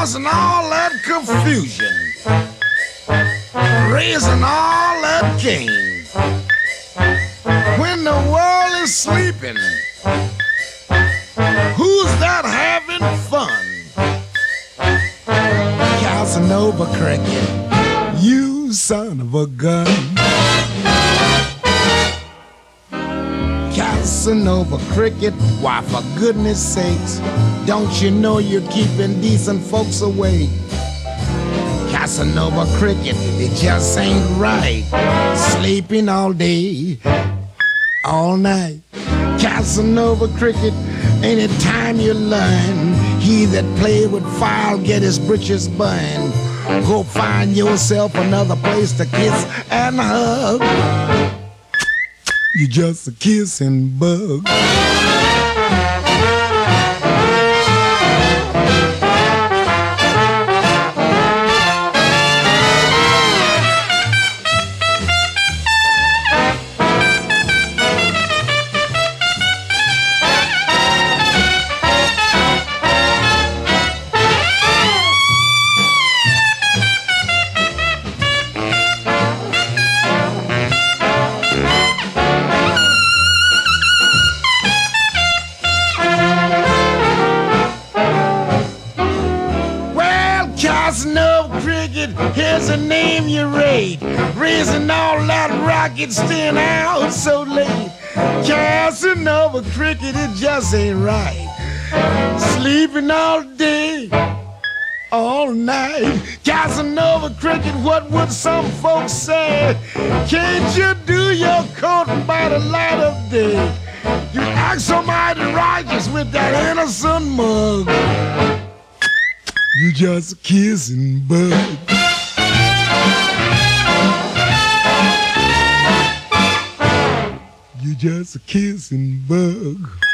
causing all that confusion, raising all that cane. When the world is sleeping, who's that having fun? Casanova Cricket, you son of a gun. Casanova Cricket, why for goodness sakes, don't you know you're keeping decent folks away? Casanova Cricket, it just ain't right, sleeping all day, all night. Casanova Cricket, ain't it time you learn? He that play with fire'll get his britches burned. Go find yourself another place to kiss and hug. You're just a kissing bug. Casanova Cricket, here's a name you rate, raising all that rocket, staying out so late. Casanova Cricket, it just ain't right, sleeping all day, all night. Casanova Cricket, what would some folks say? Can't you do your coat by the light of day? You act so mighty righteous with that innocent mug. You just a kissing bug. You just a kissing bug.